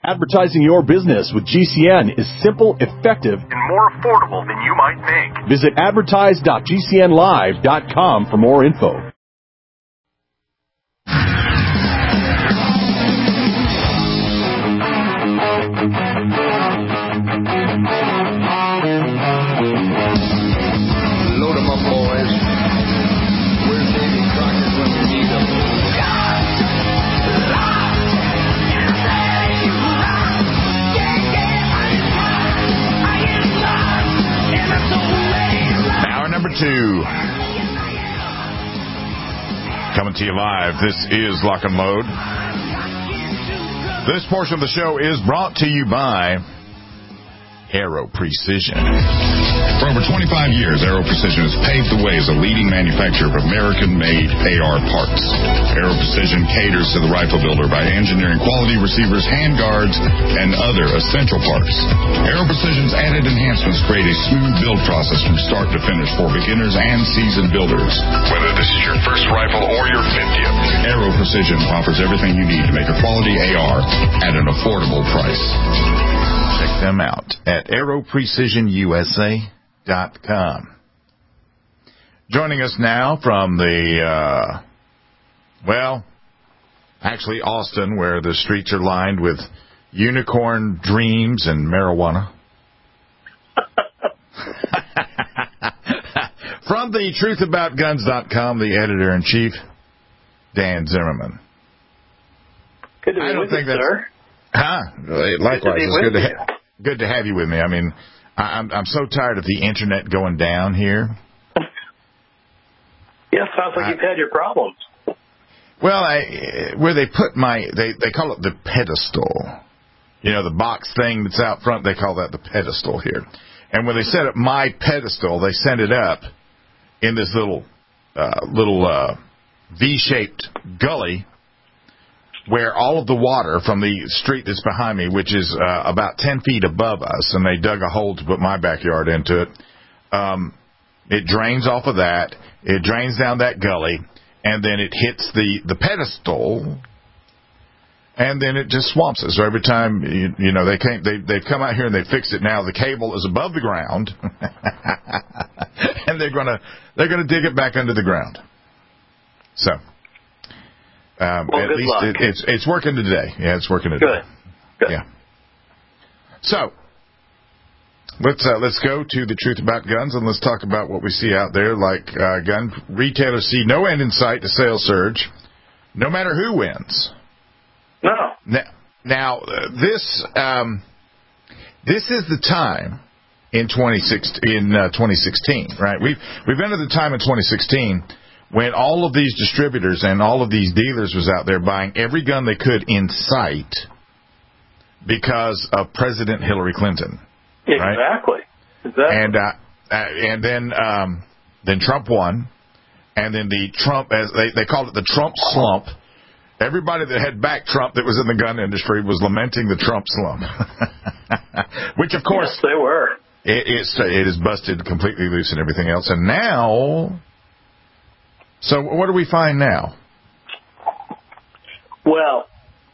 Advertising your business with GCN is simple, effective, and more affordable than you might think. Visit advertise.gcnlive.com for more info. Load 'em up, boys. Where's Davy Crockett when we need him? Hour number 2. Coming to you live. This is Lock and Load. This portion of the show is brought to you by Aero Precision. For over 25 years, Aero Precision has paved the way as a leading manufacturer of American-made AR parts. Aero Precision caters to the rifle builder by engineering quality receivers, handguards, and other essential parts. Aero Precision's added enhancements create a smooth build process from start to finish for beginners and seasoned builders. Whether this is your first rifle or your 50th, Aero Precision offers everything you need to make a quality AR at an affordable price. Check them out at aeroprecisionusa.com. Joining us now from the, actually Austin, where the streets are lined with unicorn dreams and marijuana. From the truthaboutguns.com, the editor-in-chief, Dan Zimmerman. Good to be with you, sir. Likewise, it's good to have you with me. I mean, I'm so tired of the internet going down here. Yeah, sounds like you've had your problems. Well, where they put they call it the pedestal. You know, the box thing that's out front, they call that the pedestal here. And when they set up my pedestal, they sent it up in this little V-shaped gully where all of the water from the street that's behind me, which is about 10 feet above us, and they dug a hole to put my backyard into it, it drains off of that, it drains down that gully, and then it hits the pedestal, and then it just swamps it. So every time, they've come out here and they fixed it now. The cable is above the ground, and they're gonna dig it back under the ground. So... at least it's working today. Yeah, it's working today. Good. Yeah. So let's go to the Truth About Guns and let's talk about what we see out there. Like gun retailers see no end in sight to sales surge, no matter who wins. No. Now this is the time in 2016, right? We've entered the time in 2016. When all of these distributors and all of these dealers was out there buying every gun they could in sight because of President Hillary Clinton. Exactly. Right? And then Trump won, and then the Trump, as they called it, the Trump slump. Everybody that had backed Trump that was in the gun industry was lamenting the Trump slump, which of course yes, they were. It is busted completely loose and everything else, and now. So what do we find now? Well,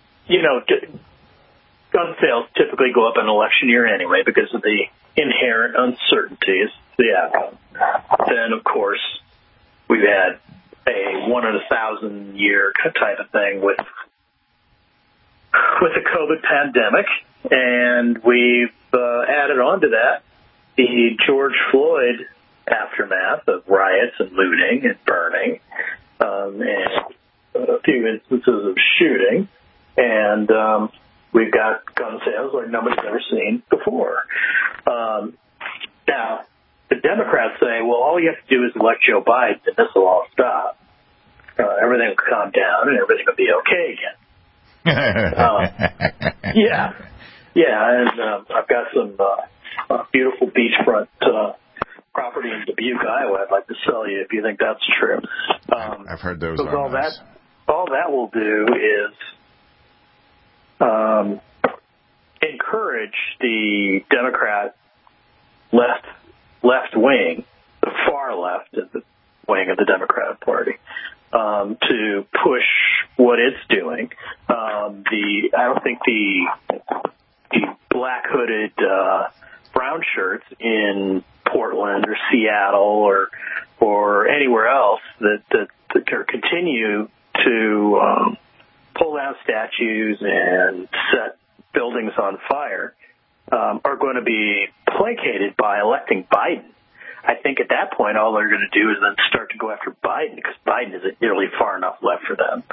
gun sales typically go up in an election year anyway because of the inherent uncertainties, the outcome. Then, of course, we've had a 1 in 1,000 year type of thing with the COVID pandemic, and we've added on to that the George Floyd aftermath of riots and looting and burning, and a few instances of shooting, and we've got gun sales like nobody's ever seen before. Now, the Democrats say, well, all you have to do is elect Joe Biden and this will all stop. Everything will calm down and everything will be okay again. And I've got some beautiful beachfront property in Dubuque, Iowa. I'd like to sell you if you think that's true. I've heard those are nice. All that will do is encourage the Democrat left wing, the far left of the wing of the Democratic Party, to push what it's doing. I don't think the black hooded brown shirts in Portland or Seattle or anywhere else that continue to pull down statues and set buildings on fire are going to be placated by electing Biden. I think at that point, all they're going to do is then start to go after Biden because Biden isn't nearly far enough left for them.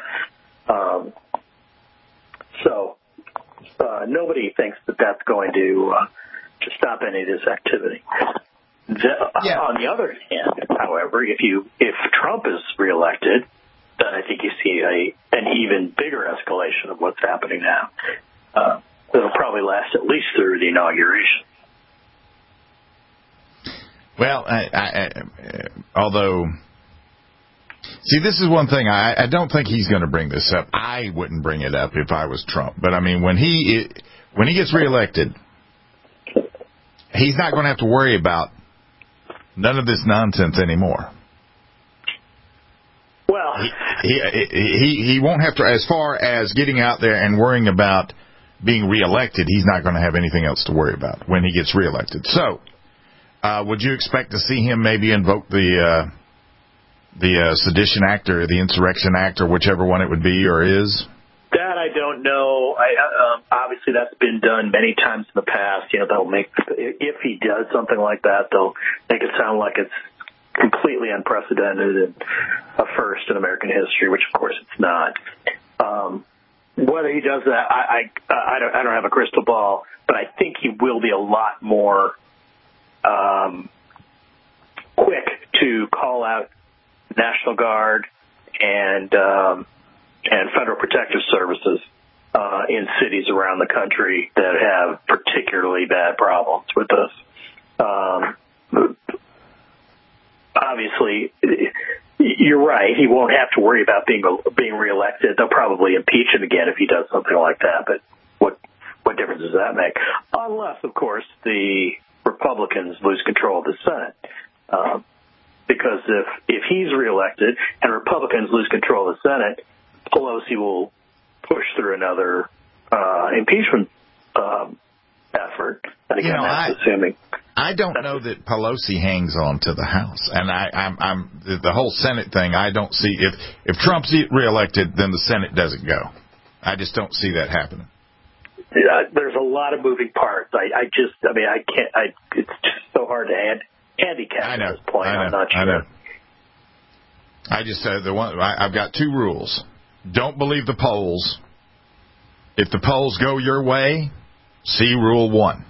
So nobody thinks that that's going to stop any of this activity. On the other hand, however, if Trump is reelected, then I think you see an even bigger escalation of what's happening now. It'll probably last at least through the inauguration. Well, although, see, this is one thing. I don't think he's going to bring this up. I wouldn't bring it up if I was Trump. But, I mean, when he gets reelected, he's not going to have to worry about none of this nonsense anymore. Well, he won't have to, as far as getting out there and worrying about being reelected, he's not going to have anything else to worry about when he gets reelected. So, would you expect to see him maybe invoke the Sedition Act or the Insurrection Act or whichever one it would be or is? That I don't know. Obviously, that's been done many times in the past. They'll if he does something like that, they'll make it sound like it's completely unprecedented and a first in American history, which of course it's not. Whether he does that, I don't have a crystal ball, but I think he will be a lot more quick to call out National Guard and Federal Protective Services in cities around the country that have particularly bad problems with this. Obviously, you're right. He won't have to worry about being reelected. They'll probably impeach him again if he does something like that. But what difference does that make? Unless, of course, the Republicans lose control of the Senate. Because if he's reelected and Republicans lose control of the Senate, Pelosi will push through another impeachment effort. And again, that's assuming. I don't know that Pelosi hangs on to the House, and I'm the whole Senate thing. I don't see if Trump's reelected, then the Senate doesn't go. I just don't see that happening. Yeah, there's a lot of moving parts. I can't. It's just so hard to handicap at this point. I'm not sure. I know. I just said I've got two rules. Don't believe the polls. If the polls go your way, see Rule 1.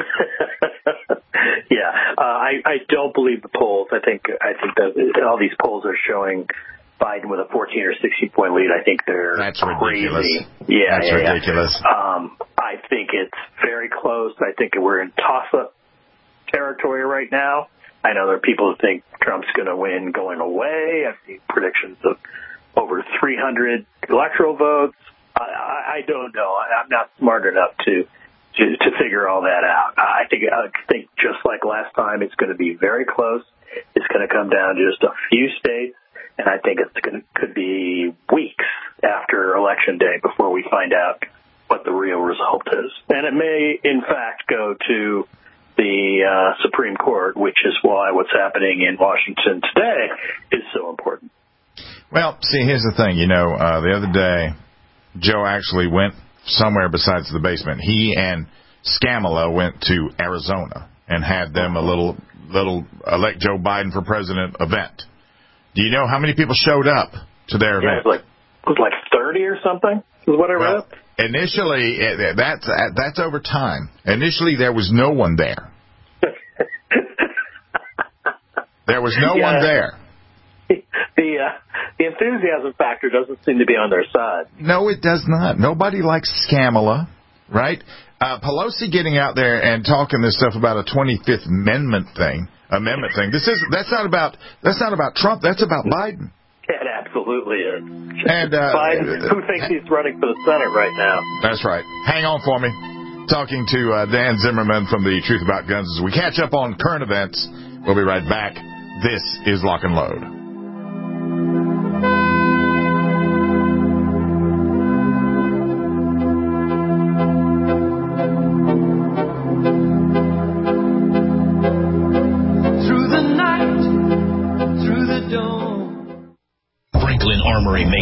Yeah, I don't believe the polls. I think that all these polls are showing Biden with a 14 or 16 point lead. I think that's crazy. Ridiculous. Yeah, that's ridiculous. I think it's very close. I think we're in toss-up territory right now. I know there are people who think Trump's going to win going away. I've seen predictions of over 300 electoral votes. I don't know. I'm not smart enough to figure all that out. I think just like last time, it's going to be very close. It's going to come down to just a few states, and I think could be weeks after Election Day before we find out what the real result is. And it may, in fact, go to the Supreme Court, which is why what's happening in Washington today is so important. Well, see, here's the thing. The other day, Joe actually went somewhere besides the basement. He and Scamala went to Arizona and had them a little elect Joe Biden for president event. Do you know how many people showed up to their event? It was like 30 or something, is what I read. Initially, that's over time. Initially, there was no one there. There was no one there. The enthusiasm factor doesn't seem to be on their side. No, it does not. Nobody likes Scamala, right? Pelosi getting out there and talking this stuff about a 25th Amendment thing. That's not about Trump. That's about Biden. It absolutely is. And Biden, who thinks he's running for the Senate right now? That's right. Hang on for me. Talking to Dan Zimmerman from the Truth About Guns as we catch up on current events. We'll be right back. This is Lock and Load.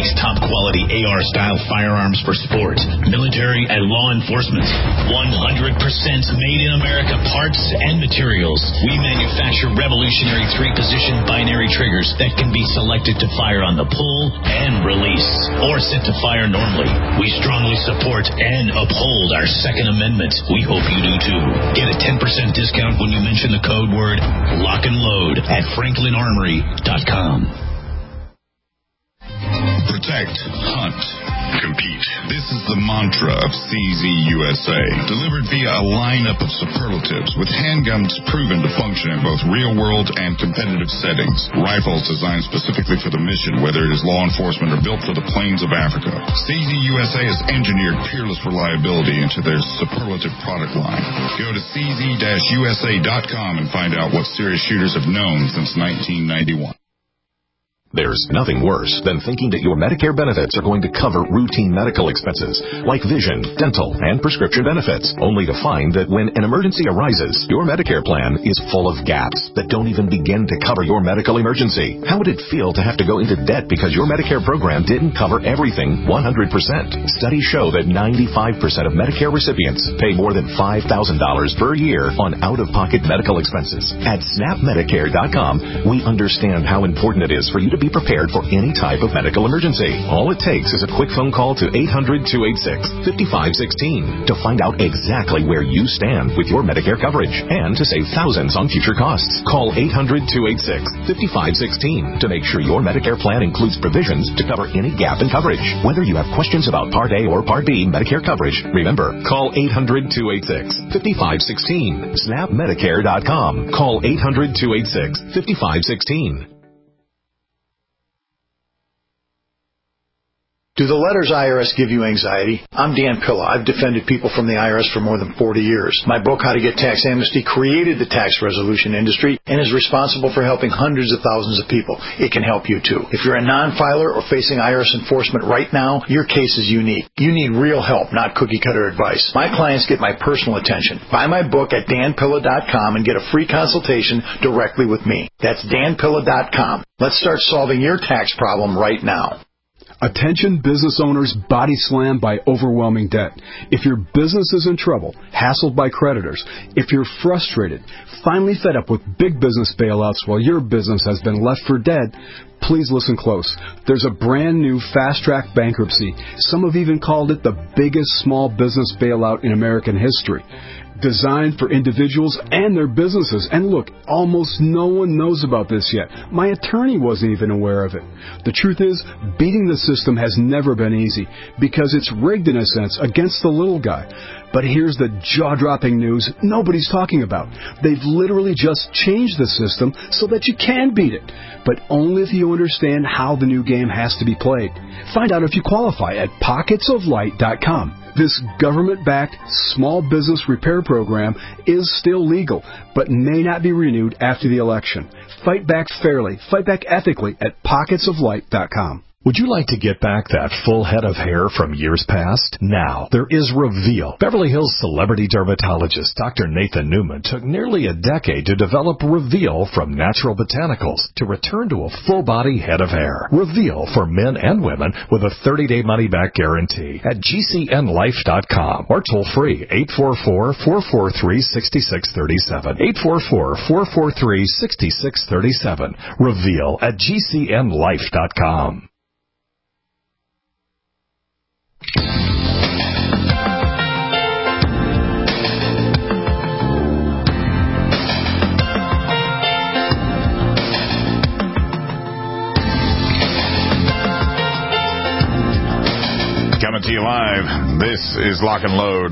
makes top-quality AR-style firearms for sport, military, and law enforcement. 100% made in America parts and materials. We manufacture revolutionary 3-position binary triggers that can be selected to fire on the pull and release, or set to fire normally. We strongly support and uphold our Second Amendment. We hope you do too. Get a 10% discount when you mention the code word Lock and Load at FranklinArmory.com. Protect, hunt, compete. This is the mantra of CZ USA, delivered via a lineup of superlatives with handguns proven to function in both real-world and competitive settings. Rifles designed specifically for the mission, whether it is law enforcement or built for the plains of Africa. CZ USA has engineered peerless reliability into their superlative product line. Go to cz-usa.com and find out what serious shooters have known since 1991. There's nothing worse than thinking that your Medicare benefits are going to cover routine medical expenses like vision, dental, and prescription benefits, only to find that when an emergency arises, your Medicare plan is full of gaps that don't even begin to cover your medical emergency. How would it feel to have to go into debt because your Medicare program didn't cover everything 100%? Studies show that 95% of Medicare recipients pay more than $5,000 per year on out-of-pocket medical expenses. At SnapMedicare.com, we understand how important it is for you to be prepared for any type of medical emergency. All it takes is a quick phone call to 800-286-5516 to find out exactly where you stand with your Medicare coverage and to save thousands on future costs. Call 800-286-5516 to make sure your Medicare plan includes provisions to cover any gap in coverage. Whether you have questions about Part A or Part B Medicare coverage, remember, call 800-286-5516. SnapMedicare.com. Call 800-286-5516. Do the letters IRS give you anxiety? I'm Dan Pilla. I've defended people from the IRS for more than 40 years. My book, How to Get Tax Amnesty, created the tax resolution industry and is responsible for helping hundreds of thousands of people. It can help you, too. If you're a non-filer or facing IRS enforcement right now, your case is unique. You need real help, not cookie-cutter advice. My clients get my personal attention. Buy my book at danpilla.com and get a free consultation directly with me. That's danpilla.com. Let's start solving your tax problem right now. Attention business owners body slammed by overwhelming debt. If your business is in trouble, hassled by creditors, if you're frustrated, finally fed up with big business bailouts while your business has been left for dead, please listen close. There's a brand new fast-track bankruptcy. Some have even called it the biggest small business bailout in American history. Designed for individuals and their businesses. And look, almost no one knows about this yet. My attorney wasn't even aware of it. The truth is, beating the system has never been easy because it's rigged in a sense against the little guy. But here's the jaw-dropping news nobody's talking about. They've literally just changed the system so that you can beat it, but only if you understand how the new game has to be played. Find out if you qualify at pocketsoflight.com. This government-backed small business repair program is still legal, but may not be renewed after the election. Fight back fairly, fight back ethically at pocketsoflight.com. Would you like to get back that full head of hair from years past? Now, there is Reveal. Beverly Hills celebrity dermatologist Dr. Nathan Newman took nearly a decade to develop Reveal from natural botanicals to return to a full-body head of hair. Reveal for men and women with a 30-day money-back guarantee at GCNlife.com or toll-free 844-443-6637. 844-443-6637. Reveal at GCNlife.com. Coming to you live, this is Lock and Load.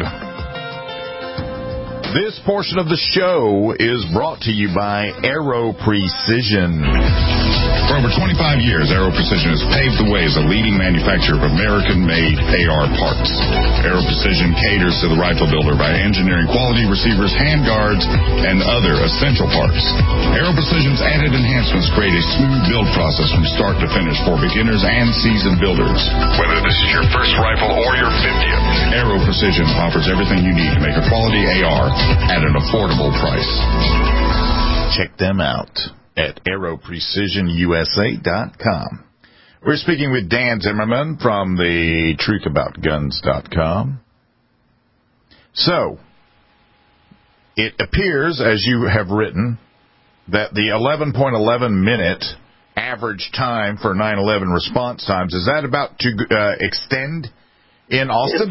This portion of the show is brought to you by Aero Precision. For over 25 years, Aero Precision has paved the way as a leading manufacturer of American-made AR parts. Aero Precision caters to the rifle builder by engineering quality receivers, handguards, and other essential parts. Aero Precision's added enhancements create a smooth build process from start to finish for beginners and seasoned builders. Whether this is your first rifle or your 50th, Aero Precision offers everything you need to make a quality AR at an affordable price. Check them out at AeroPrecisionUSA.com. We're speaking with Dan Zimmerman from the truthaboutguns.com. So, it appears, as you have written, that the 11.11 minute average time for 9/11 response times, is that about to extend in Austin?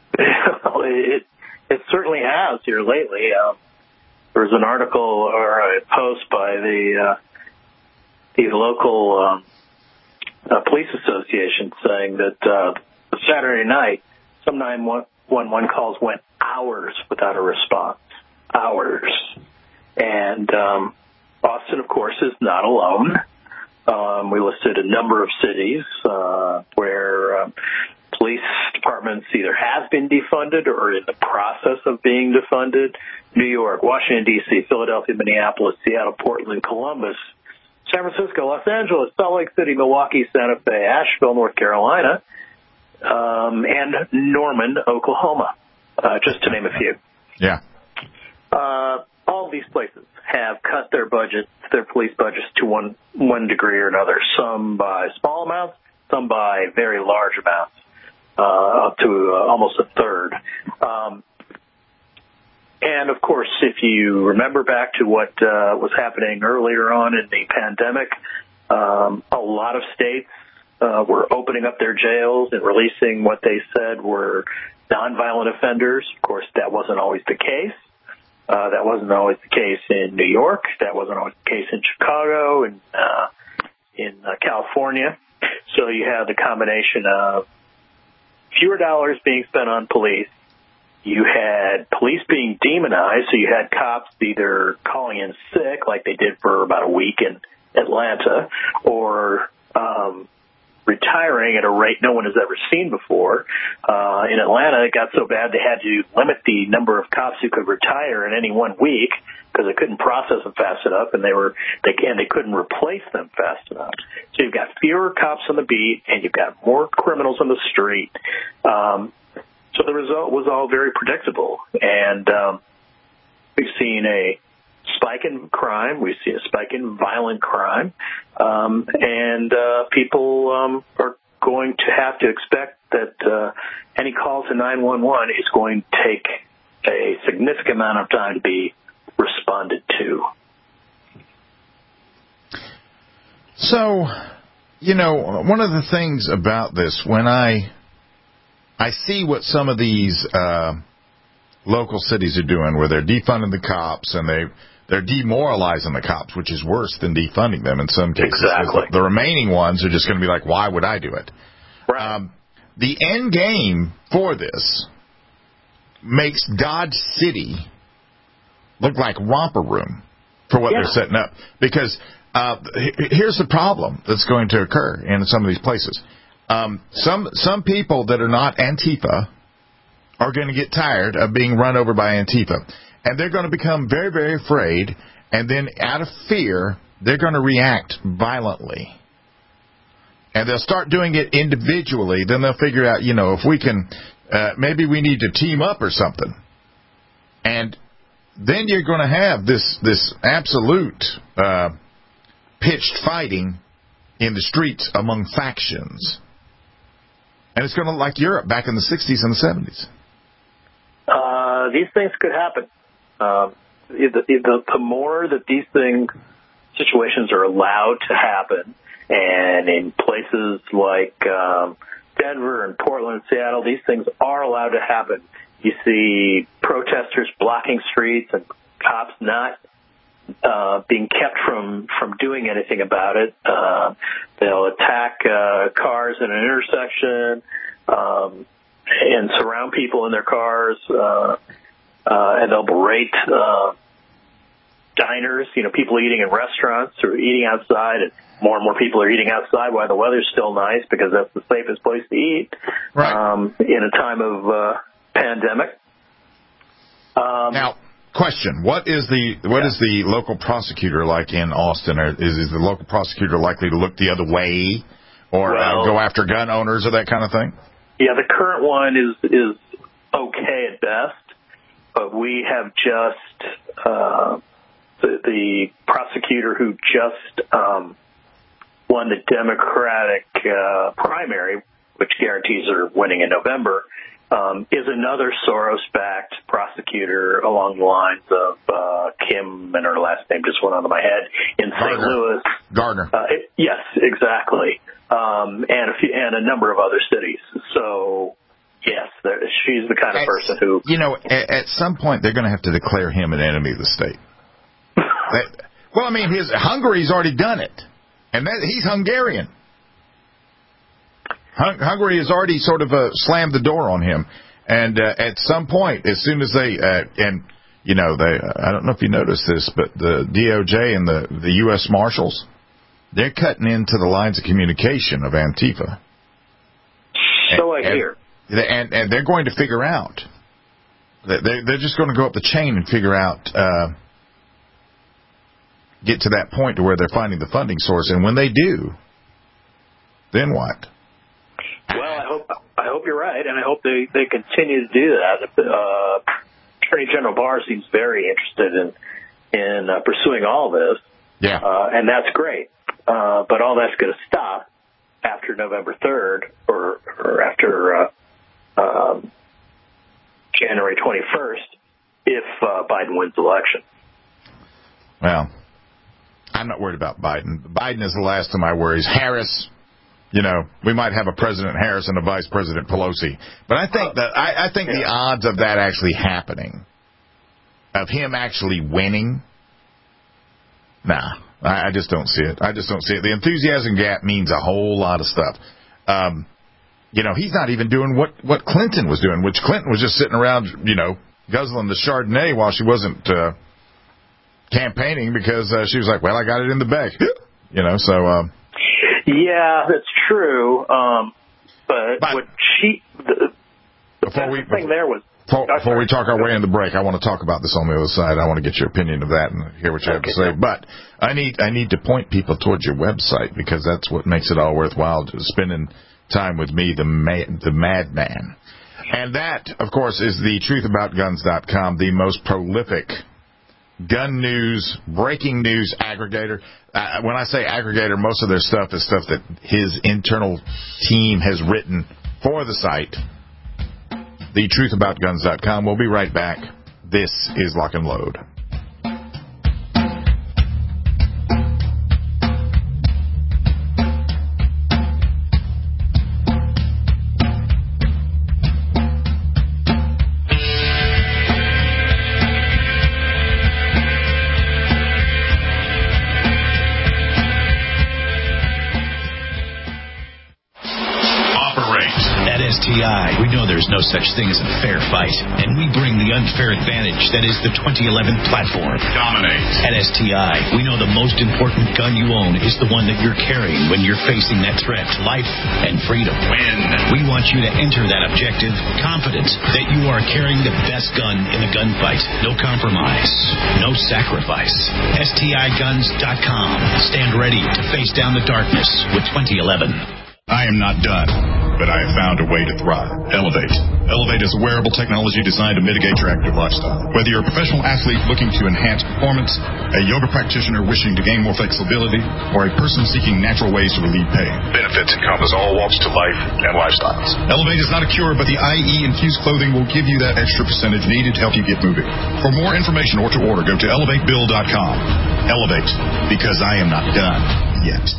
It certainly has here lately. There was an article or a post by the local police association saying that Saturday night, some 911 calls went hours without a response. Hours. And Austin, of course, is not alone. We listed a number of cities where police departments either have been defunded or are in the process of being defunded. New York, Washington, D.C., Philadelphia, Minneapolis, Seattle, Portland, Columbus, San Francisco, Los Angeles, Salt Lake City, Milwaukee, Santa Fe, Asheville, North Carolina, and Norman, Oklahoma, just to name a few. Yeah. All of these places have cut their budgets, their police budgets to one degree or another, some by small amounts, some by very large amounts, up to almost a third. And, of course, if you remember back to what was happening earlier on in the pandemic, a lot of states were opening up their jails and releasing what they said were nonviolent offenders. Of course, that wasn't always the case. That wasn't always the case in New York. That wasn't always the case in Chicago and in California. So you have the combination of fewer dollars being spent on police. You had police being demonized, so you had cops either calling in sick, like they did for about a week in Atlanta, or retiring at a rate no one has ever seen before. In Atlanta, it got so bad they had to limit the number of cops who could retire in any 1 week because they couldn't process them fast enough, and they couldn't replace them fast enough. So you've got fewer cops on the beat, and you've got more criminals on the street. So the result was all very predictable, and we've seen a spike in crime. We've seen a spike in violent crime, and people are going to have to expect that any call to 911 is going to take a significant amount of time to be responded to. So, one of the things about this, when I see what some of these local cities are doing, where they're defunding the cops and they're demoralizing the cops, which is worse than defunding them in some cases. Exactly. The remaining ones are just going to be like, why would I do it? Right. The end game for this makes Dodge City look like romper room for what they're setting up. Because here's the problem that's going to occur in some of these places. Some people that are not Antifa are going to get tired of being run over by Antifa. And they're going to become very, very afraid. And then out of fear, they're going to react violently. And they'll start doing it individually. Then they'll figure out, if we can, maybe we need to team up or something. And then you're going to have this absolute pitched fighting in the streets among factions. And it's going to look like Europe back in the 60s and the 70s. These things could happen. The more that these situations are allowed to happen, and in places like Denver and Portland, Seattle, these things are allowed to happen. You see protesters blocking streets and cops not being kept from doing anything about it. They'll attack cars in an intersection and surround people in their cars, and they'll berate diners, people eating in restaurants or eating outside, and more people are eating outside while the weather's still nice because that's the safest place to eat in a time of pandemic. Now, question: What is the local prosecutor like in Austin? Or is the local prosecutor likely to look the other way, or go after gun owners or that kind of thing? Yeah, the current one is okay at best, but we have just the prosecutor who just won the Democratic primary, which guarantees her winning in November, is another Soros-backed prosecutor along the lines of Kim, and her last name just went onto my head, in St. Louis. Gardner. Yes, exactly. And a number of other cities. So, yes, she's the kind of person who... At some point, they're going to have to declare him an enemy of the state. Hungary's already done it. And he's Hungarian. Hungary has already sort of slammed the door on him. And at some point, as soon as they... I don't know if you noticed this, but the DOJ and the U.S. Marshals, they're cutting into the lines of communication of Antifa. So I hear. And they're going to figure out. They're just going to go up the chain and figure out... get to that point to where they're finding the funding source. And when they do, then what? Well, I hope you're right, and I hope they continue to do that. Attorney General Barr seems very interested in pursuing all this. Yeah. And that's great. But all that's going to stop after November 3rd or after January 21st if Biden wins the election. Well, I'm not worried about Biden. Biden is the last of my worries. Harris, we might have a President Harris and a Vice President Pelosi. But I think the odds of that actually happening, of him actually winning, I just don't see it. The enthusiasm gap means a whole lot of stuff. He's not even doing what Clinton was doing, which Clinton was just sitting around, guzzling the Chardonnay while she wasn't campaigning because she was like, well, I got it in the bag. So... Yeah, that's true. But what before we talk our way in the break, I want to talk about this on the other side. I want to get your opinion of that and hear what you have to say. But I need to point people towards your website because that's what makes it all worthwhile, spending time with me, the madman. And that, of course, is the truthaboutguns.com, the most prolific gun news, breaking news aggregator. When I say aggregator, most of their stuff is stuff that his internal team has written for the site. TheTruthAboutGuns.com. We'll be right back. This is Lock and Load. We know there's no such thing as a fair fight, and we bring the unfair advantage that is the 2011 platform. Dominate. At STI, we know the most important gun you own is the one that you're carrying when you're facing that threat to life and freedom. Win. We want you to enter that objective confident that you are carrying the best gun in the gunfight. No compromise, no sacrifice. STIGuns.com. Stand ready to face down the darkness with 2011. I am not done, but I have found a way to thrive. Elevate. Elevate is a wearable technology designed to mitigate your active lifestyle. Whether you're a professional athlete looking to enhance performance, a yoga practitioner wishing to gain more flexibility, or a person seeking natural ways to relieve pain, benefits encompass all walks to life and lifestyles. Elevate is not a cure, but the IE-infused clothing will give you that extra percentage needed to help you get moving. For more information or to order, go to elevatebill.com. Elevate, because I am not done yet.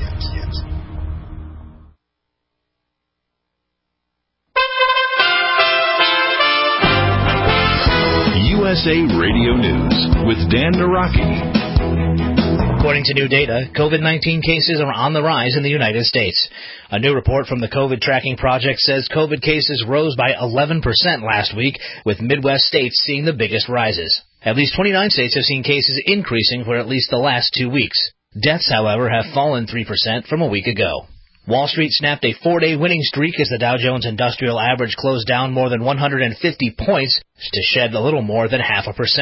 USA Radio News with Dan Naraki. According to new data, COVID-19 cases are on the rise in the United States. A new report from the COVID Tracking Project says COVID cases rose by 11% last week, with Midwest states seeing the biggest rises. At least 29 states have seen cases increasing for at least the last 2 weeks. Deaths, however, have fallen 3% from a week ago. Wall Street snapped a 4-day winning streak as the Dow Jones Industrial Average closed down more than 150 points to shed a little more than 0.5%.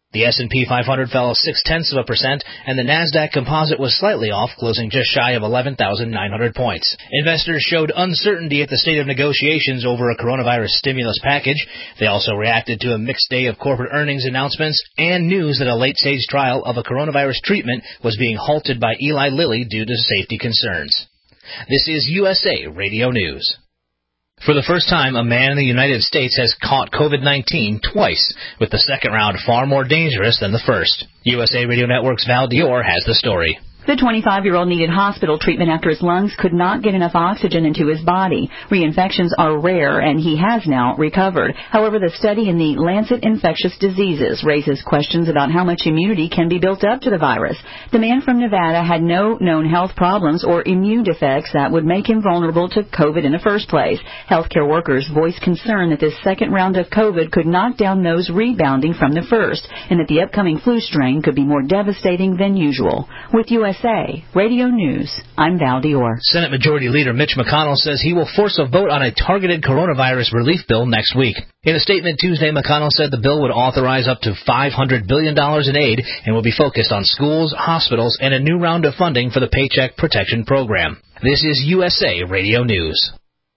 The S&P 500 fell 0.6%, and the Nasdaq Composite was slightly off, closing just shy of 11,900 points. Investors showed uncertainty at the state of negotiations over a coronavirus stimulus package. They also reacted to a mixed day of corporate earnings announcements and news that a late-stage trial of a coronavirus treatment was being halted by Eli Lilly due to safety concerns. This is USA Radio News. For the first time, a man in the United States has caught COVID-19 twice, with the second round far more dangerous than the first. USA Radio Network's Val Dior has the story. The 25-year-old needed hospital treatment after his lungs could not get enough oxygen into his body. Reinfections are rare, and he has now recovered. However, the study in the Lancet Infectious Diseases raises questions about how much immunity can be built up to the virus. The man from Nevada had no known health problems or immune defects that would make him vulnerable to COVID in the first place. Healthcare workers voiced concern that this second round of COVID could knock down those rebounding from the first, and that the upcoming flu strain could be more devastating than usual. With USA Radio News, I'm Val Dior. Senate Majority Leader Mitch McConnell says he will force a vote on a targeted coronavirus relief bill next week. In a statement Tuesday, McConnell said the bill would authorize up to $500 billion in aid and will be focused on schools, hospitals, and a new round of funding for the Paycheck Protection Program. This is USA Radio News.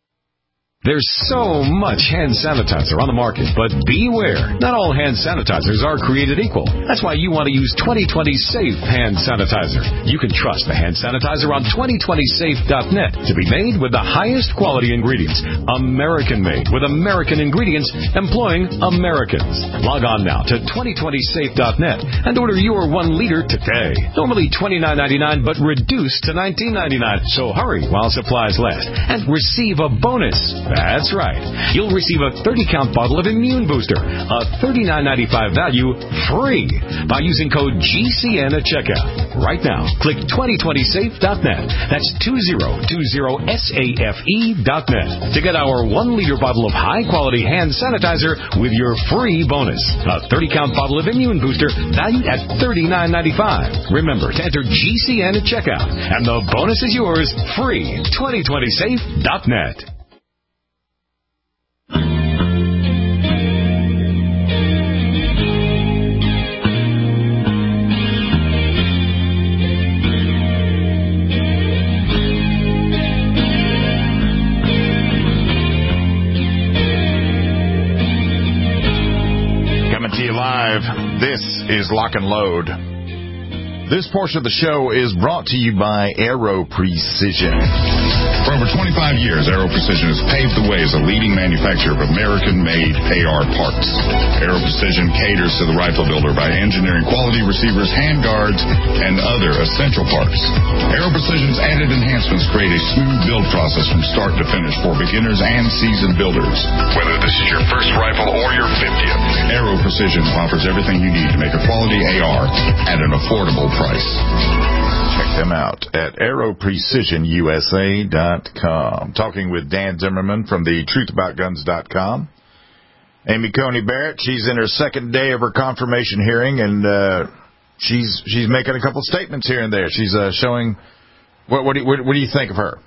There's so much hand sanitizer on the market, but beware. Not all hand sanitizers are created equal. That's why you want to use 2020 Safe Hand Sanitizer. You can trust the hand sanitizer on 2020safe.net to be made with the highest quality ingredients. American-made with American ingredients employing Americans. Log on now to 2020safe.net and order your 1 liter today. Normally $29.99, but reduced to $19.99. So hurry while supplies last and receive a bonus. That's right. You'll receive a 30-count bottle of Immune Booster, a $39.95 value, free by using code GCN at checkout. Right now, click 2020safe.net. That's 2020safe.net to get our 1 liter bottle of high-quality hand sanitizer with your free bonus. A 30-count bottle of Immune Booster valued at $39.95. Remember to enter GCN at checkout, and the bonus is yours free. 2020safe.net. Coming to you live, this is Lock and Load. This portion of the show is brought to you by Aero Precision. For over 25 years, Aero Precision has paved the way as a leading manufacturer of American-made AR parts. Aero Precision caters to the rifle builder by engineering quality receivers, handguards, and other essential parts. Aero Precision's added enhancements create a smooth build process from start to finish for beginners and seasoned builders. Whether this is your first rifle or your 50th, Aero Precision offers everything you need to make a quality AR at an affordable price. Check them out at aeroprecisionusa.com. Talking with Dan Zimmerman from the truthaboutguns.com. Amy Coney Barrett, she's in her second day of her confirmation hearing, and she's making a couple statements here and there. She's showing. What do you think of her?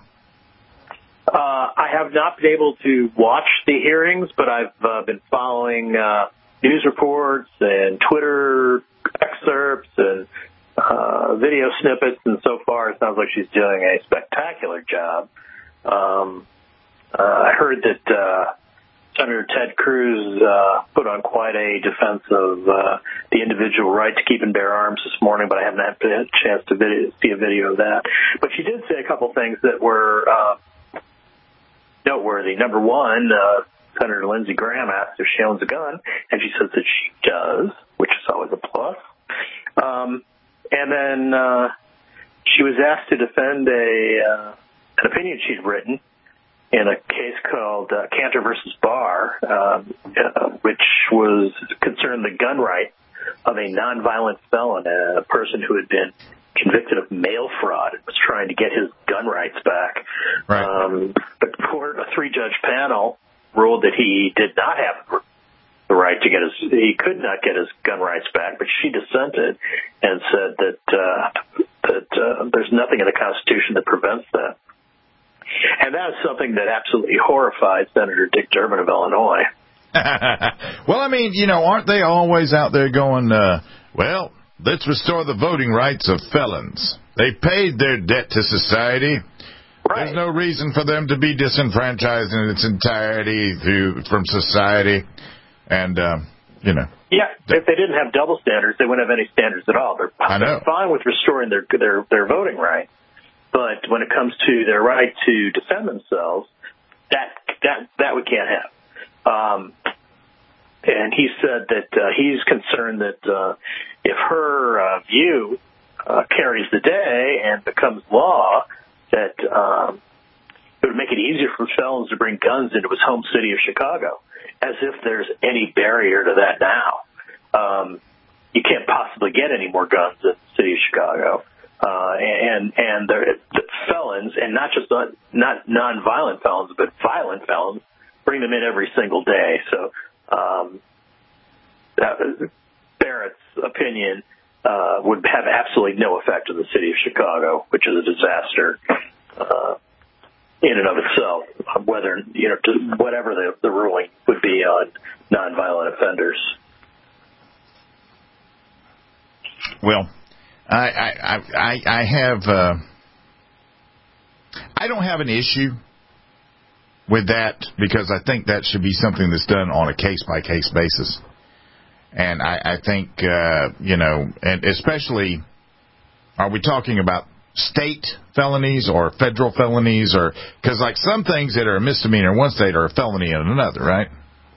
I have not been able to watch the hearings, but I've been following news reports and Twitter excerpts and video snippets, and so far it sounds like she's doing a spectacular job. I heard that Senator Ted Cruz put on quite a defense of the individual right to keep and bear arms this morning, but I haven't had a chance to see a video of that. But she did say a couple things that were noteworthy. Number one, Senator Lindsey Graham asked if she owns a gun, and she says that she does, which is always a plus. And then she was asked to defend an opinion she'd written in a case called Cantor versus Barr, which concerned the gun right of a nonviolent felon, a person who had been convicted of mail fraud and was trying to get his gun rights back. Right. The court, a 3-judge panel, ruled that he did not have the right to he could not get his gun rights back, but she dissented and said that there's nothing in the Constitution that prevents that. And that is something that absolutely horrified Senator Dick Durbin of Illinois. Well, I mean, aren't they always out there going, well, let's restore the voting rights of felons. They paid their debt to society. Right. There's no reason for them to be disenfranchised in its entirety from society. And, Yeah, if they didn't have double standards, they wouldn't have any standards at all. They're fine with restoring their voting rights, but when it comes to their right to defend themselves, that we can't have. And he said that he's concerned that if her view carries the day and becomes law, that it would make it easier for felons to bring guns into his home city of Chicago, as if there's any barrier to that now. You can't possibly get any more guns in the city of Chicago. And the felons, and not just not nonviolent felons, but violent felons, bring them in every single day. So Barrett's opinion would have absolutely no effect on the city of Chicago, which is a disaster in and of itself. Whether whatever the ruling would be on nonviolent offenders. Well, I don't have an issue with that, because I think that should be something that's done on a case-by-case basis. And I think, and especially, are we talking about state felonies or federal felonies? Or because, like, some things that are a misdemeanor in one state are a felony in another, right?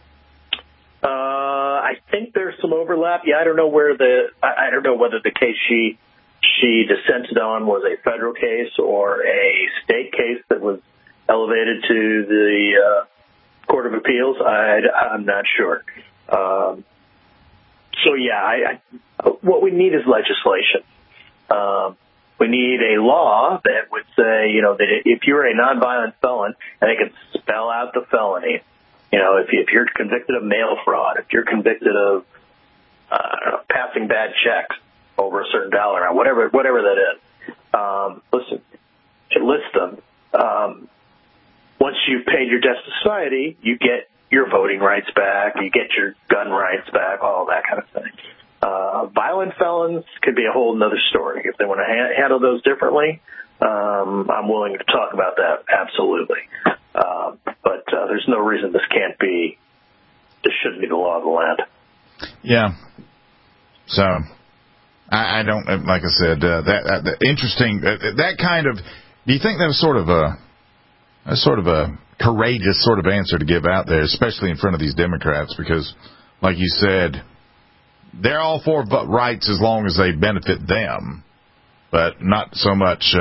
I think there's some overlap. Yeah, I don't know whether the case she dissented on was a federal case or a state case that was elevated to the Court of Appeals. I'm not sure. So yeah, what we need is legislation. We need a law that would say, that if you're a nonviolent felon, and they can spell out the felony. If you're convicted of mail fraud, if you're convicted of passing bad checks over a certain dollar amount, whatever that is, listen, it lists them. Once you've paid your debt to society, you get your voting rights back, you get your gun rights back, all that kind of thing. Violent felons could be a whole other story. If they want to handle those differently, I'm willing to talk about that, absolutely. But there's no reason this shouldn't be the law of the land. Yeah. So, I don't, like I said, that interesting, that kind of, do you think that was sort of a courageous sort of answer to give out there, especially in front of these Democrats? Because, like you said, they're all for rights as long as they benefit them, but not so much,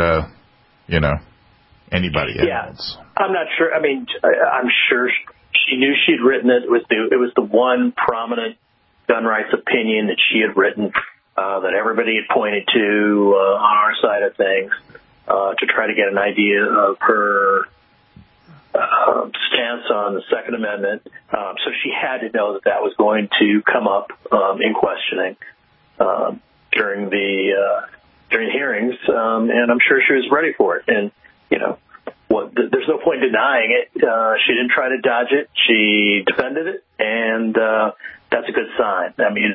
anybody else. Yeah, I'm not sure. I mean, I'm sure she knew she'd written it. It was the one prominent gun rights opinion that she had written that everybody had pointed to on our side of things to try to get an idea of her stance on the Second Amendment. So she had to know that was going to come up in questioning during the hearings, and I'm sure she was ready for it. And there's no point denying it. She didn't try to dodge it. She defended it, and that's a good sign. I mean,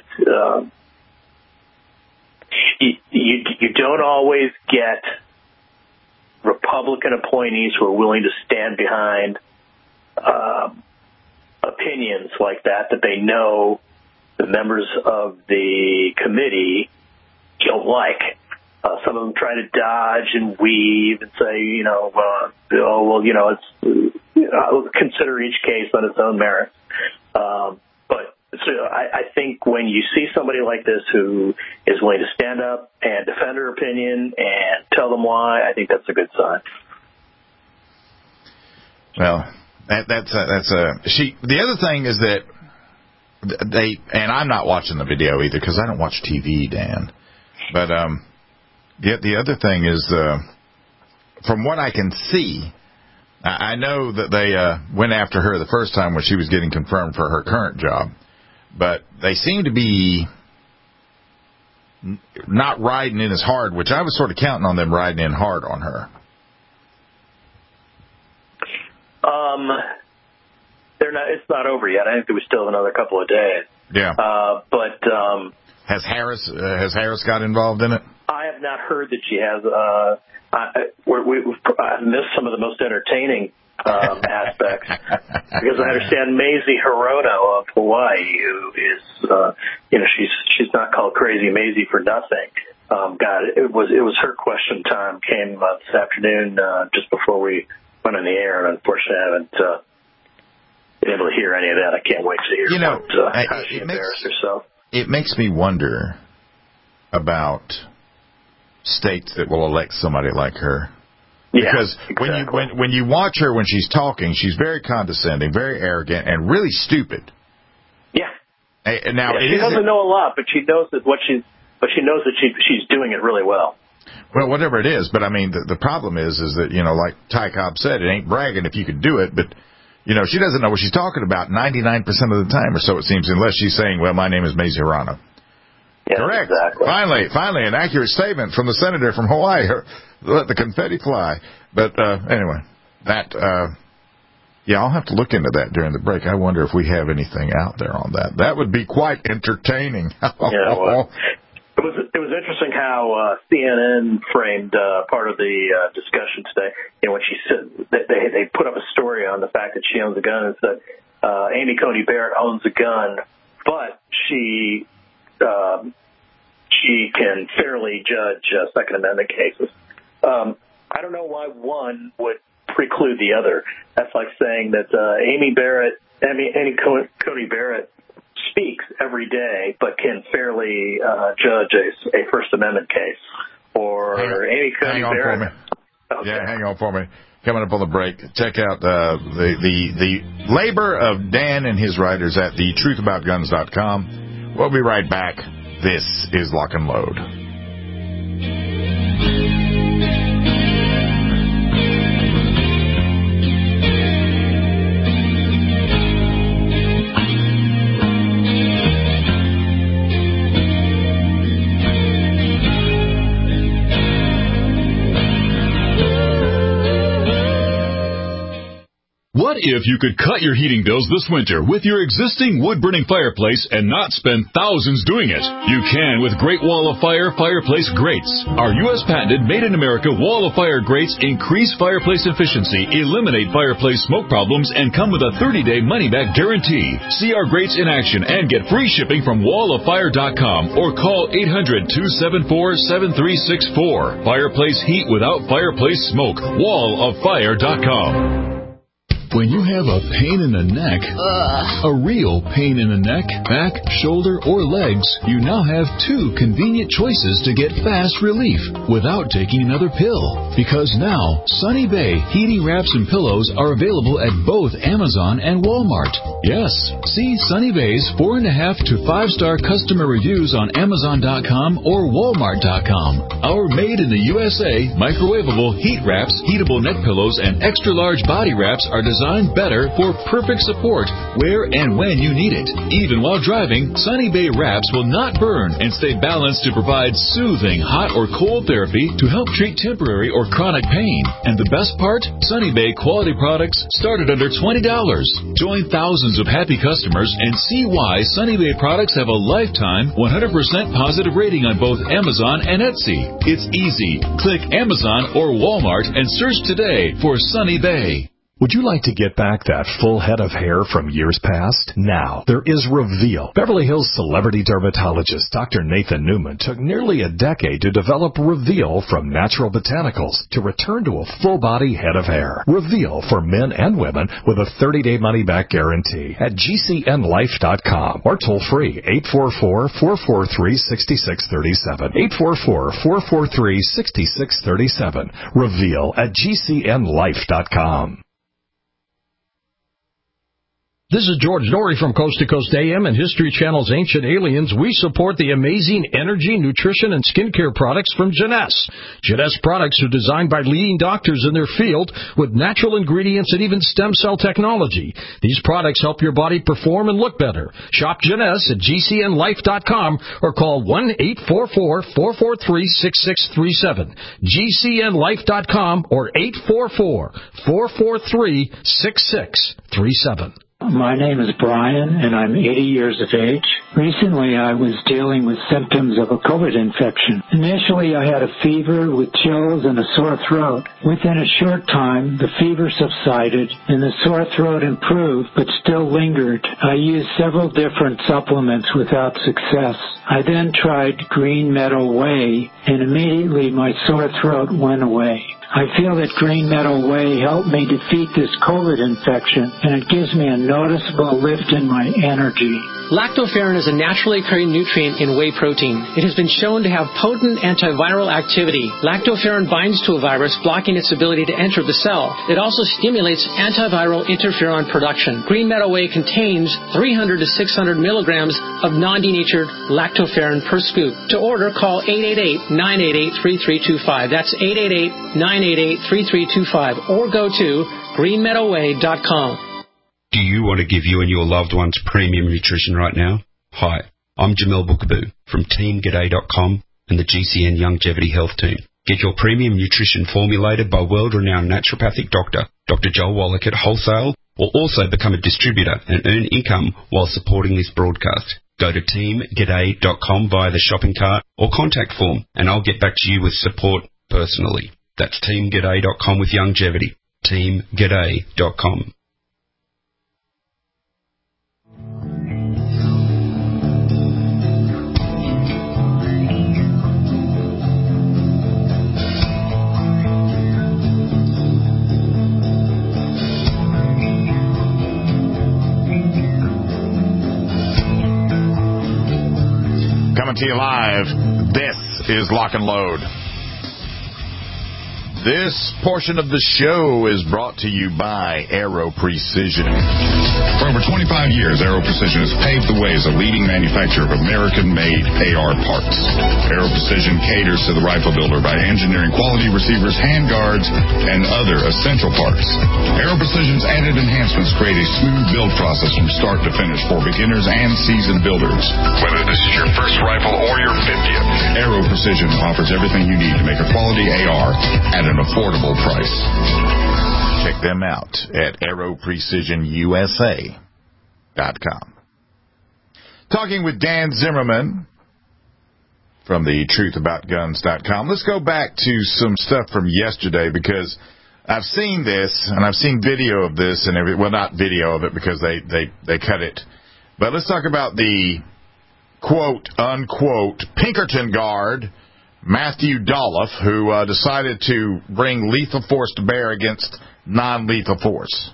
you don't always get Republican appointees who are willing to stand behind opinions like that they know the members of the committee don't like. Some of them try to dodge and weave and say, consider each case on its own merit. But I think when you see somebody like this who is willing to stand up and defend her opinion and tell them why, I think that's a good sign. Well, the other thing is that and I'm not watching the video either because I don't watch TV, Dan. But the other thing is, from what I can see, I know that they went after her the first time when she was getting confirmed for her current job, but they seem to be not riding in as hard, which I was sort of counting on them riding in hard on her. They're it's not over yet. I think we still have another couple of days. Yeah. But has Harris got involved in it? I have not heard that she has. We've missed some of the most entertaining aspects because I understand Mazie Hirono of Hawaii, who is, she's not called Crazy Mazie for nothing. It was her question time came this afternoon just before we went on the air, and unfortunately I haven't been able to hear any of that. I can't wait to hear how she embarrassed herself. It makes me wonder about states that will elect somebody like her. Because when you watch her when she's talking, she's very condescending, very arrogant, and really stupid. Yeah. Now she doesn't know a lot, but she knows that she knows that she's doing it really well. Well, whatever it is, but I mean the problem is that like Ty Cobb said, it ain't bragging if you could do it, but she doesn't know what she's talking about 99% of the time, or so it seems, unless she's saying, "Well, my name is Mazie Hirono." Yeah, correct. Exactly. Finally, an accurate statement from the senator from Hawaii. Let the confetti fly. But anyway, I'll have to look into that during the break. I wonder if we have anything out there on that. That would be quite entertaining. Yeah, well, it was interesting how CNN framed part of the discussion today. When she said they put up a story on the fact that she owns a gun and said Amy Coney Barrett owns a gun, but she can fairly judge Second Amendment cases. I don't know why one would preclude the other. That's like saying that Amy Coney Barrett speaks every day, but can fairly judge a First Amendment case. Or Amy Coney Barrett. Okay. Yeah, hang on for me. Coming up on the break, check out the labor of Dan and his writers at thetruthaboutguns.com. We'll be right back. This is Lock and Load. What if you could cut your heating bills this winter with your existing wood-burning fireplace and not spend thousands doing it? You can with Great Wall of Fire fireplace grates. Our U.S. patented made-in-America Wall of Fire grates increase fireplace efficiency, eliminate fireplace smoke problems, and come with a 30-day money-back guarantee. See our grates in action and get free shipping from walloffire.com or call 800-274-7364. Fireplace heat without fireplace smoke. walloffire.com. When you have a pain in the neck, a real pain in the neck, back, shoulder, or legs, you now have two convenient choices to get fast relief without taking another pill. Because now, Sunny Bay heating wraps and pillows are available at both Amazon and Walmart. Yes, see Sunny Bay's 4.5 to 5-star customer reviews on Amazon.com or Walmart.com. Our made in the USA microwavable heat wraps, heatable neck pillows, and extra large body wraps are designed better for perfect support where and when you need it. Even while driving, Sunny Bay wraps will not burn and stay balanced to provide soothing hot or cold therapy to help treat temporary or chronic pain. And the best part? Sunny Bay quality products start at under $20. Join thousands of happy customers and see why Sunny Bay products have a lifetime 100% positive rating on both Amazon and Etsy. It's easy. Click Amazon or Walmart and search today for Sunny Bay. Would you like to get back that full head of hair from years past? Now, there is Reveal. Beverly Hills celebrity dermatologist Dr. Nathan Newman took nearly a decade to develop Reveal from natural botanicals to return to a full-body head of hair. Reveal for men and women with a 30-day money-back guarantee at GCNlife.com or toll-free 844-443-6637. 844-443-6637. Reveal at GCNlife.com. This is George Norrie from Coast to Coast AM and History Channel's Ancient Aliens. We support the amazing energy, nutrition, and skincare products from Jeunesse. Jeunesse products are designed by leading doctors in their field with natural ingredients and even stem cell technology. These products help your body perform and look better. Shop Jeunesse at GCNlife.com or call 1-844-443-6637. GCNlife.com or 844-443-6637. My name is Brian, and I'm 80 years of age. Recently, I was dealing with symptoms of a COVID infection. Initially, I had a fever with chills and a sore throat. Within a short time, the fever subsided, and the sore throat improved, but still lingered. I used several different supplements without success. I then tried Green Meadow Whey, and immediately my sore throat went away. I feel that Green Meadow Whey helped me defeat this COVID infection, and it gives me a noticeable lift in my energy. Lactoferrin is a naturally occurring nutrient in whey protein. It has been shown to have potent antiviral activity. Lactoferrin binds to a virus, blocking its ability to enter the cell. It also stimulates antiviral interferon production. Green Meadow Whey contains 300 to 600 milligrams of non-denatured lactoferrin per scoop. To order, call 888-988-3325. That's 888-988-3325. Or go to greenmeadowwhey.com. Do you want to give you and your loved ones premium nutrition right now? Hi, I'm Jamel Bookaboo from TeamGaday.com and the GCN Longevity Health Team. Get your premium nutrition formulated by world-renowned naturopathic doctor, Dr. Joel Wallach at Wholesale, or also become a distributor and earn income while supporting this broadcast. Go to TeamGaday.com via the shopping cart or contact form, and I'll get back to you with support personally. That's TeamGaday.com with longevity. TeamGaday.com. Coming to you live, this is Lock and Load. This portion of the show is brought to you by Aero Precision. For over 25 years, Aero Precision has paved the way as a leading manufacturer of American-made AR parts. Aero Precision caters to the rifle builder by engineering quality receivers, handguards, and other essential parts. Aero Precision's added enhancements create a smooth build process from start to finish for beginners and seasoned builders. Whether this is your first rifle or your 50th, Aero Precision offers everything you need to make a quality AR at an affordable price. Check them out at AeroPrecisionUSA.com. Talking with Dan Zimmerman from the TruthAboutGuns.com. Let's go back to some stuff from yesterday, because I've seen this, and I've seen video of this, and well, not video of it because they cut it. But let's talk about the quote-unquote Pinkerton guard, Matthew Dolliff, who decided to bring lethal force to bear against non-lethal force.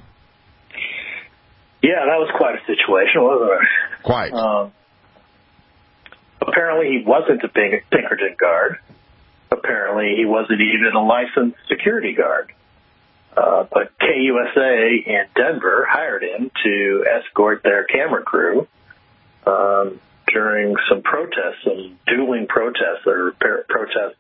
Yeah, that was quite a situation, wasn't it? Quite. Apparently he wasn't a Pinkerton guard. Apparently he wasn't even a licensed security guard. But KUSA in Denver hired him to escort their camera crew during some protests, some dueling protests. There were protests,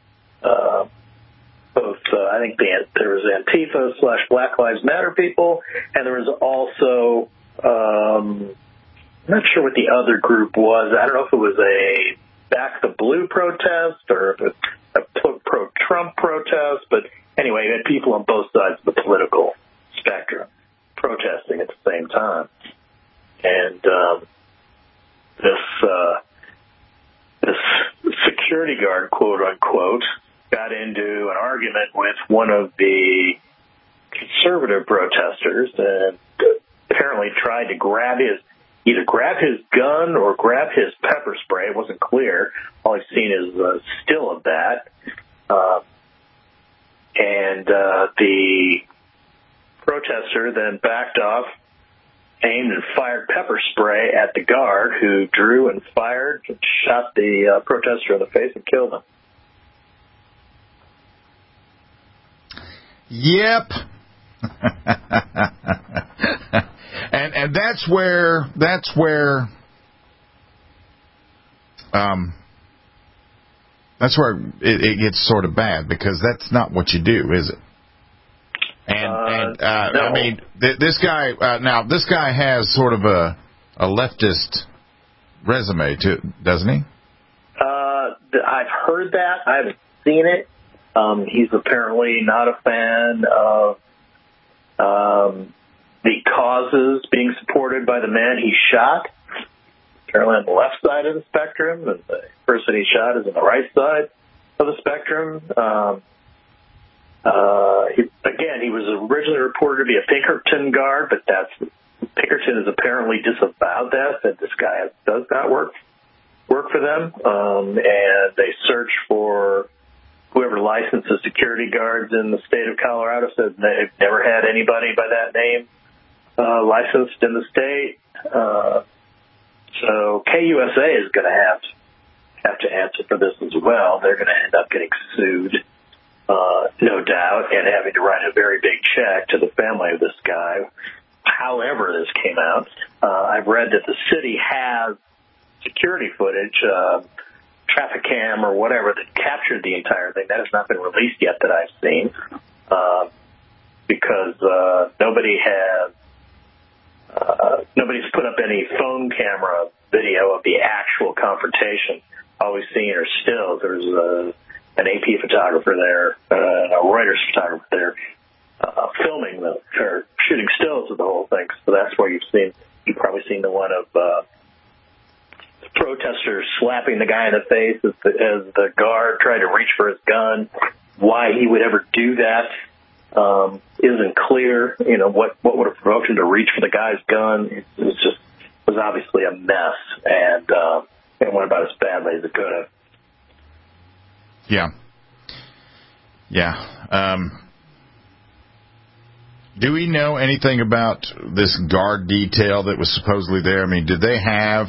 I think there was Antifa / Black Lives Matter people, and there was also, I'm not sure what the other group was. I don't know if it was a Back the Blue protest or if it's a pro-Trump protest, but anyway, you had people on both sides of the political spectrum protesting at the same time. And this security guard, quote unquote, got into an argument with one of the conservative protesters and apparently tried to either grab his gun or grab his pepper spray. It wasn't clear. All I've seen is a still of that. And the protester then backed off, aimed and fired pepper spray at the guard, who drew and fired and shot the protester in the face and killed him. Yep. and that's where it gets sort of bad, because that's not what you do, is it? And no. I mean, this guy has sort of a leftist resume too, doesn't he? I've heard that. I haven't seen it. He's apparently not a fan of the causes being supported by the man he shot, apparently on the left side of the spectrum, and the person he shot is on the right side of the spectrum. He was originally reported to be a Pinkerton guard, but Pinkerton has apparently disavowed that this guy does not work for them. And they search for whoever licenses security guards in the state of Colorado, said they've never had anybody by that name licensed in the state. So KUSA is going to have to answer for this as well. They're going to end up getting sued, no doubt, and having to write a very big check to the family of this guy. However this came out, I've read that the city has security footage, traffic cam or whatever, that captured the entire thing. That has not been released yet that I've seen, because nobody's put up any phone camera video of the actual confrontation. All we've seen are stills. There's an AP photographer there, a Reuters photographer there, filming or shooting stills of the whole thing. So that's where you've probably seen the one of protesters slapping the guy in the face as the guard tried to reach for his gun. Why he would ever do that isn't clear. What would have provoked him to reach for the guy's gun? It was obviously a mess, and it went about as badly as it could have. Yeah. Do we know anything about this guard detail that was supposedly there? I mean, did they have?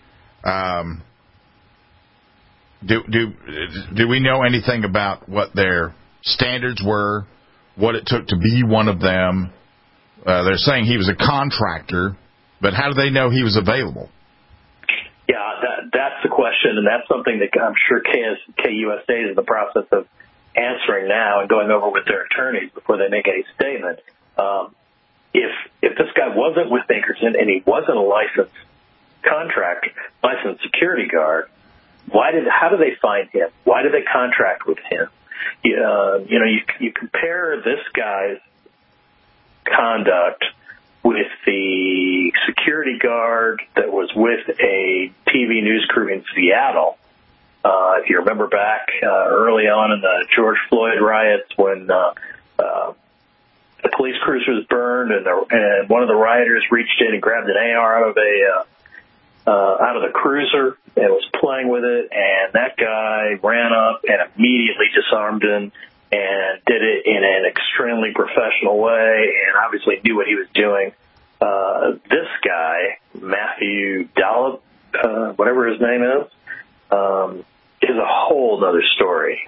Do we know anything about what their standards were? What it took to be one of them? They're saying he was a contractor, but how do they know he was available? Yeah, that's the question, and that's something that I'm sure KUSA is in the process of answering now and going over with their attorneys before they make any statement. If this guy wasn't with Pinkerton and he wasn't a licensed security guard, how do they find him? Why do they contract with him? You compare this guy's conduct with the security guard that was with a TV news crew in Seattle. If you remember back early on in the George Floyd riots, when the police cruiser was burned and one of the rioters reached in and grabbed an AR out of the cruiser and was playing with it, and that guy ran up and immediately disarmed him and did it in an extremely professional way and obviously knew what he was doing. This guy, Matthew Dollop, whatever his name is a whole other story.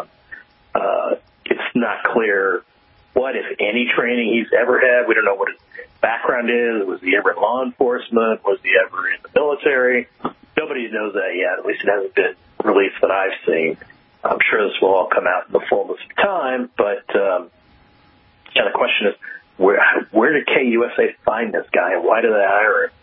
It's not clear what, if any, training he's ever had. We don't know what his background is. Was he ever in law enforcement? Was he ever in the military? Nobody knows that yet. At least it hasn't been released that I've seen. I'm sure this will all come out in the fullness of time, but the question is, where did KUSA find this guy, and why did they hire him?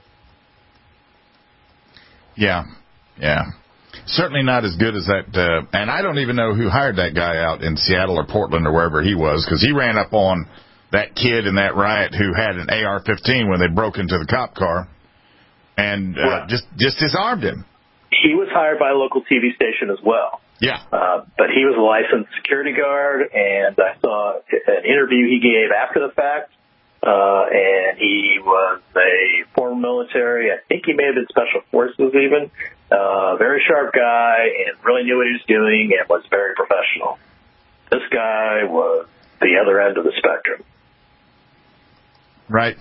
Yeah. Certainly not as good as that, and I don't even know who hired that guy out in Seattle or Portland or wherever he was, because he ran up on that kid in that riot who had an AR-15 when they broke into the cop car and just disarmed him. He was hired by a local TV station as well. Yeah. But he was a licensed security guard, and I saw an interview he gave after the fact, and he was a former military. I think he may have been Special Forces even. Very sharp guy and really knew what he was doing and was very professional. This guy was the other end of the spectrum. Right.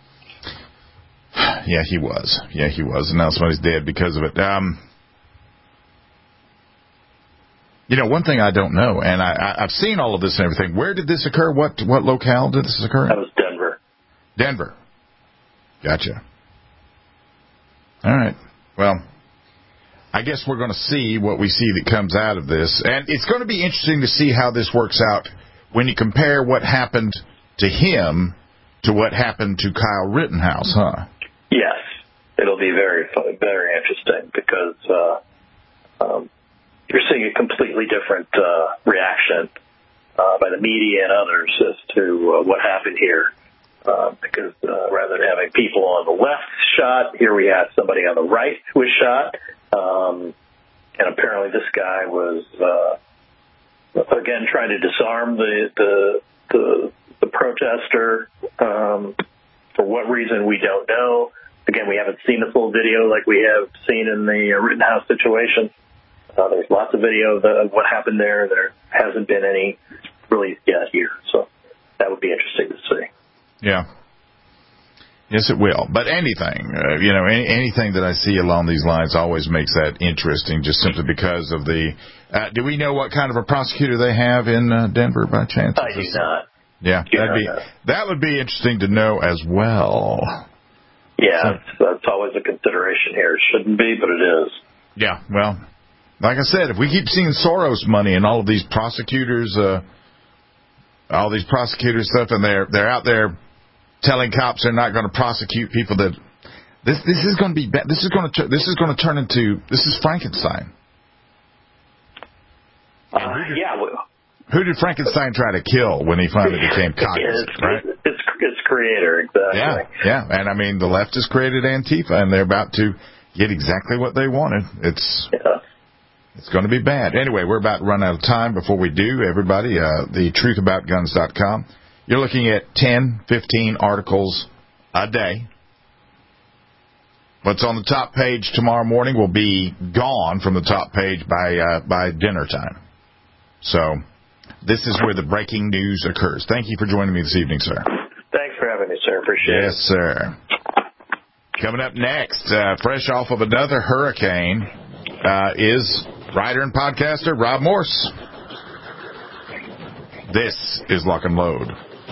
Yeah, he was. And now somebody's dead because of it. One thing I don't know, and I've seen all of this and everything. Where did this occur? What locale did this occur in? That was Denver. Denver. Gotcha. All right. Well, I guess we're going to see what we see that comes out of this. And it's going to be interesting to see how this works out when you compare what happened to him to what happened to Kyle Rittenhouse, huh? Yes. It'll be very, very interesting because you're seeing a completely different reaction by the media and others as to what happened here. because rather than having people on the left shot, here we had somebody on the right who was shot. And apparently this guy was, again, trying to disarm the protester. For what reason, we don't know. Again, we haven't seen the full video like we have seen in the Rittenhouse situation. There's lots of video of what happened there. There hasn't been any released yet here. So that would be interesting to see. Yeah. Yes, it will. But anything, anything that I see along these lines always makes that interesting, just simply because of the. Do we know what kind of a prosecutor they have in Denver by chance? I do not. Yeah, that would be interesting to know as well. Yeah, that's always a consideration here. It shouldn't be, but it is. Yeah, well, like I said, if we keep seeing Soros money and all of these prosecutors, stuff, and they're out there telling cops they're not going to prosecute people, that this is going to be bad. This is going to turn into Frankenstein. Who did Frankenstein try to kill when he finally became cognizant? Right? It's creator, exactly. Yeah, and I mean the left has created Antifa, and they're about to get exactly what they wanted. It's going to be bad. Anyway, we're about to run out of time. Before we do, everybody, thetruthaboutguns.com. You're looking at 10, 15 articles a day. What's on the top page tomorrow morning will be gone from the top page by dinner time. So this is where the breaking news occurs. Thank you for joining me this evening, sir. Thanks for having me, sir. Appreciate it. Yes, sir. Coming up next, fresh off of another hurricane, is writer and podcaster Rob Morse. This is Lock and Load.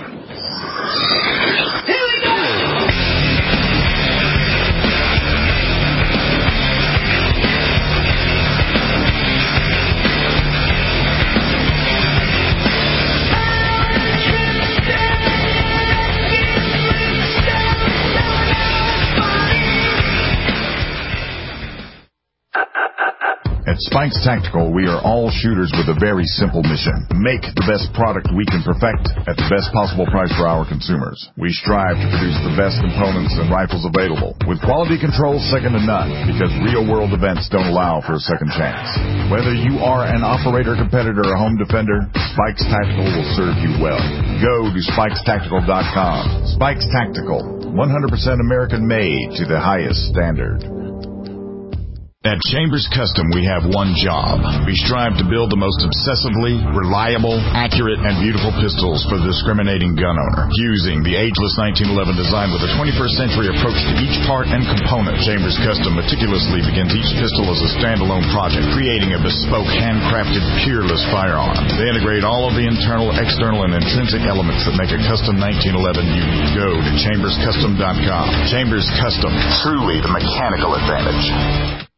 At Spikes Tactical, we are all shooters with a very simple mission. Make the best product we can perfect at the best possible price for our consumers. We strive to produce the best components and rifles available, with quality control second to none, because real-world events don't allow for a second chance. Whether you are an operator, competitor, or home defender, Spikes Tactical will serve you well. Go to SpikesTactical.com. Spikes Tactical, 100% American-made to the highest standard. At Chambers Custom, we have one job. We strive to build the most obsessively reliable, accurate, and beautiful pistols for the discriminating gun owner, using the ageless 1911 design with a 21st century approach to each part and component. Chambers Custom meticulously begins each pistol as a standalone project, creating a bespoke, handcrafted, peerless firearm. They integrate all of the internal, external, and intrinsic elements that make a custom 1911 unique. Go to chamberscustom.com. Chambers Custom, truly the mechanical advantage.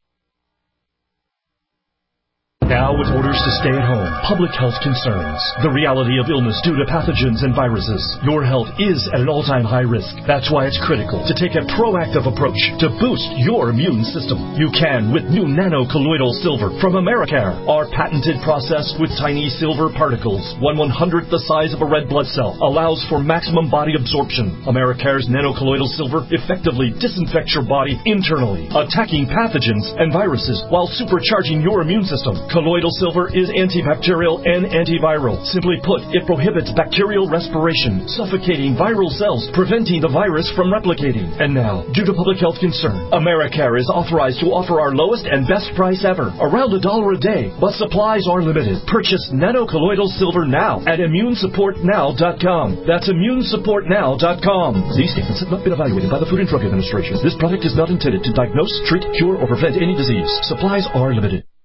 Now, with orders to stay at home, public health concerns, the reality of illness due to pathogens and viruses, your health is at an all-time high risk. That's why it's critical to take a proactive approach to boost your immune system. You can with new nano-colloidal silver from Americare. Our patented process with tiny silver particles, 1/100th the size of a red blood cell, allows for maximum body absorption. Americare's nano-colloidal silver effectively disinfects your body internally, attacking pathogens and viruses while supercharging your immune system. Colloidal silver is antibacterial and antiviral. Simply put, it prohibits bacterial respiration, suffocating viral cells, preventing the virus from replicating. And now, due to public health concern, Americare is authorized to offer our lowest and best price ever, around $1 a day, but supplies are limited. Purchase nano-colloidal silver now at immunesupportnow.com. That's immunesupportnow.com. These statements have not been evaluated by the Food and Drug Administration. This product is not intended to diagnose, treat, cure, or prevent any disease. Supplies are limited.